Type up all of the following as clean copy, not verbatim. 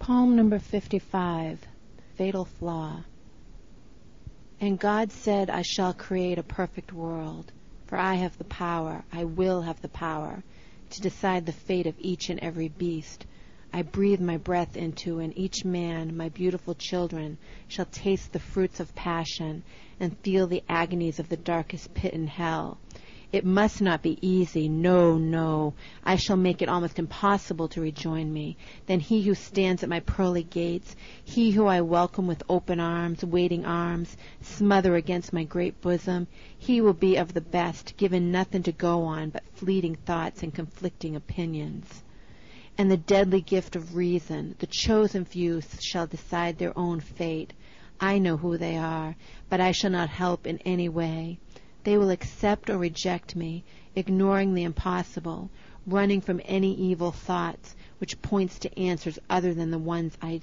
Poem number 55, Fatal Flaw. And God said, I shall create a perfect world, for I have the power, I will have the power, to decide the fate of each and every beast. I breathe my breath into, and each man, my beautiful children, shall taste the fruits of passion, and feel the agonies of the darkest pit in hell. It must not be easy, no, no. I shall make it almost impossible to rejoin me. Then he who stands at my pearly gates, he who I welcome with open arms, waiting arms, smother against my great bosom, he will be of the best, given nothing to go on but fleeting thoughts and conflicting opinions. And the deadly gift of reason, the chosen few shall decide their own fate. I know who they are, but I shall not help in any way. They will accept or reject me, ignoring the impossible, running from any evil thoughts which points to answers other than the ones I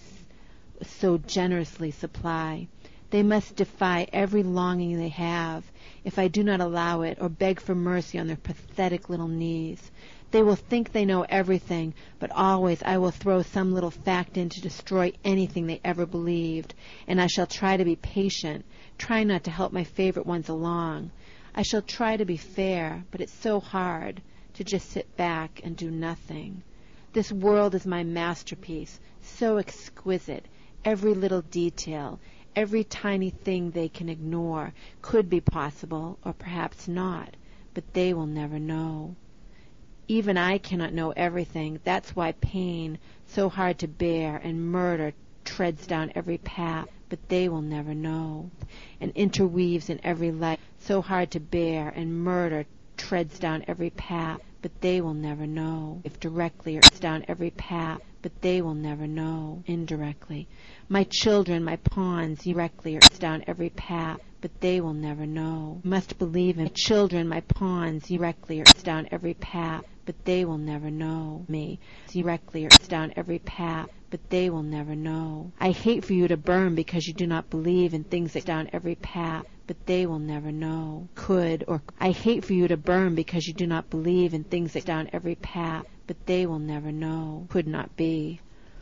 so generously supply. They must defy every longing they have, if I do not allow it, or beg for mercy on their pathetic little knees. They will think they know everything, but always I will throw some little fact in to destroy anything they ever believed, and I shall try to be patient, try not to help my favorite ones along. I shall try to be fair, but it's so hard to just sit back and do nothing. This world is my masterpiece, so exquisite. Every little detail, every tiny thing they can ignore could be possible, or perhaps not, but they will never know. Even I cannot know everything. That's why pain, so hard to bear, and murder treads down every path, but they will never know, and interweaves in every life, so hard to bear, and murder treads down every path, but they will never know, if directly, or down every path, but they will never know, indirectly. My children, my pawns, directly, or down every path, but they will never know. Must believe in my children, my pawns, directly, or down every path, but they will never know me, directly, or down every path, but they will never know. I hate for you to burn because you do not believe in things that down every path, but they will never know. Could, or I hate for you to burn because you do not believe in things that down every path, but they will never know. Could not be.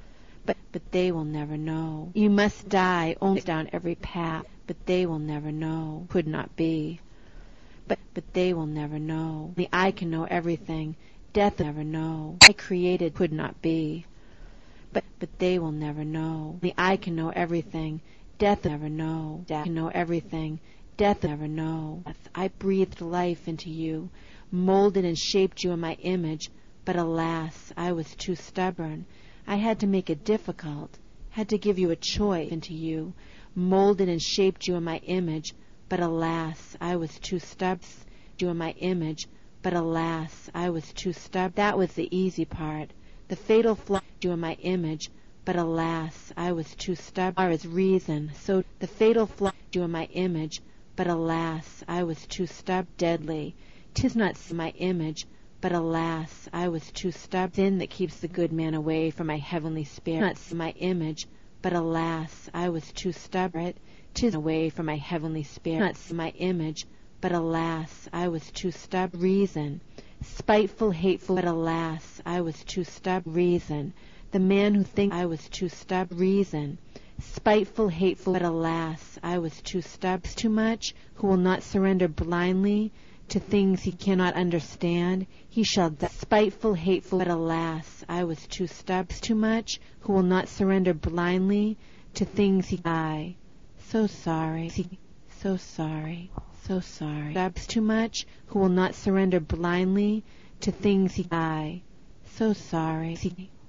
But they will never know. You must die only down every path, but they will never know. Could not be. But they will never know. The I can know everything. Death will never know. I created could not be. But they will never know. The I can know everything. Death will never know. Death can know everything. Death will never know. I breathed life into you, molded and shaped you in my image, but alas, I was too stubborn. I had to make it difficult, had to give you a choice into you, molded and shaped you in my image, but alas, I was too stubborn. You in my image, but alas, I was too stubborn. That was the easy part. The fatal flaw you in my image, but alas, I was too stubborn. As reason, so the fatal flaw you in my image, but alas, I was too stubborn. Deadly, 'tis not my image, but alas, I was too stubborn. Sin that keeps the good man away from my heavenly spirit. Not my image, but alas, I was too stubborn. 'Tis away from my heavenly spirit. Not my image, but alas, I was too stubborn. Reason, spiteful, hateful, but alas, I was too stubborn. Reason, the man who thinks I was too stubborn. Reason, spiteful, hateful, but alas, I was too stubborn. Too much, who will not surrender blindly to things he cannot understand, he shall die. Spiteful, hateful, but alas, I was too stubborn. Too much, who will not surrender blindly to things he die. So sorry, so sorry, so sorry. Stubs too much, who will not surrender blindly to things he die. So sorry.